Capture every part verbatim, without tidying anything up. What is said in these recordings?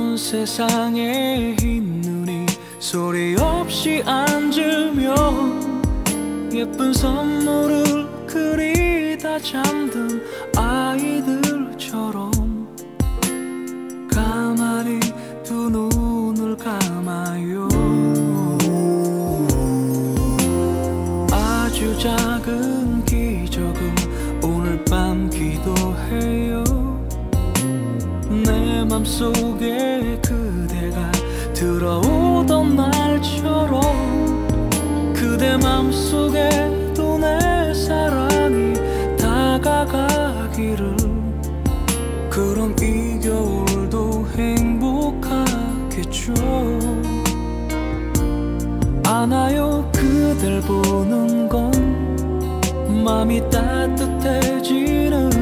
온 세상에 흰 눈이 소리 없이 앉으면 예쁜 선물을 그리다 잠든 아이들처럼 가만히 두 눈을 감아요. 아주 작은 기적은 오늘 밤 기도해요. 내 맘속에 그대가 들어오던 날처럼 그대 맘속에도 내 사랑이 다가가기를. 그럼 이 겨울도 행복하겠죠. 안아요 그댈 보는 건 맘이 따뜻해지는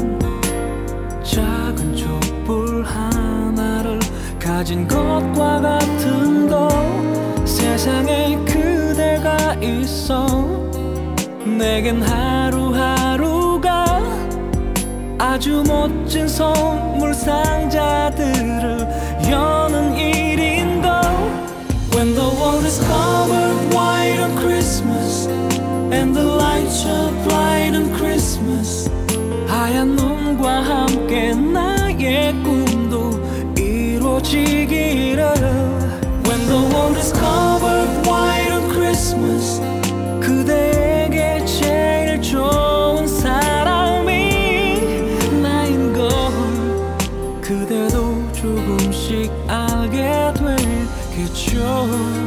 작은 촛불 하나를 가진 것과 같은 것. 세상에 그대가 있어 내겐 하루하루가 아주 멋진 선물 상자들을 여는 일인걸. When the world is covered white on Christmas and the lights are bright on Christmas, 하얀 눈과 함께 나의 꿈도 이루어지기를. When the world is covered white on Christmas, 그대에게 제일 좋은 사람이 나인 걸 그대도 조금씩 알게 되겠죠.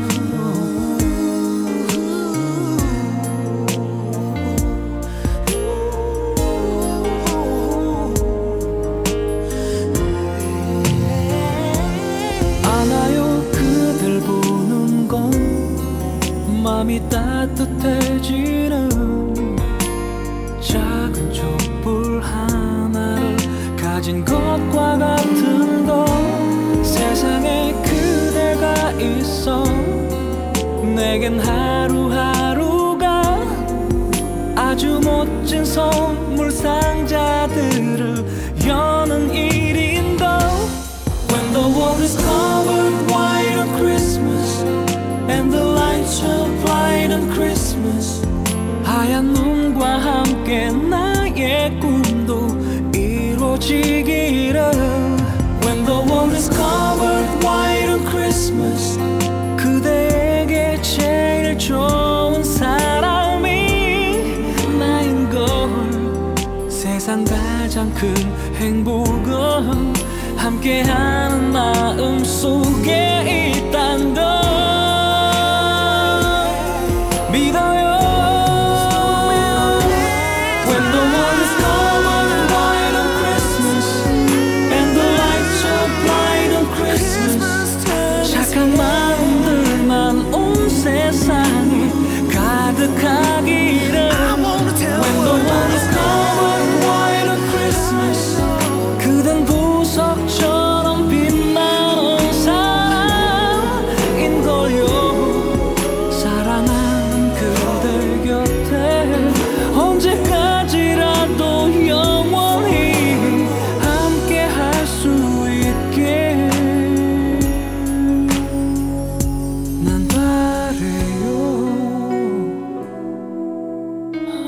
맘이 따뜻해지는 작은 촛불 하나를 가진 것과 같은 것. 세상에 그대가 있어 내겐 하루하루가 아주 멋진 선물 상자들을 여는 일인걸. When the world is covered white on Christmas and the lights are bright on Christmas, 하얀 눈과 함께 나의 꿈도 이루어지기를. When the world is covered white on Christmas, 그대에게 제일 좋은 사람이 나인 걸. 세상 가장 큰 행복은 함께하는 마음 속에 있단 걸 믿어요. When the world is covered white on Christmas and the lights are bright on Christmas, 착한 마음들만 온 세상에 가득하기를. When the world is covered white on Christmas, 그댄 보석처럼 빛나는 사람인걸요. 사랑하는 그대 곁에 언제까지라도 영원히 함께 할 수 있게 난 바래요.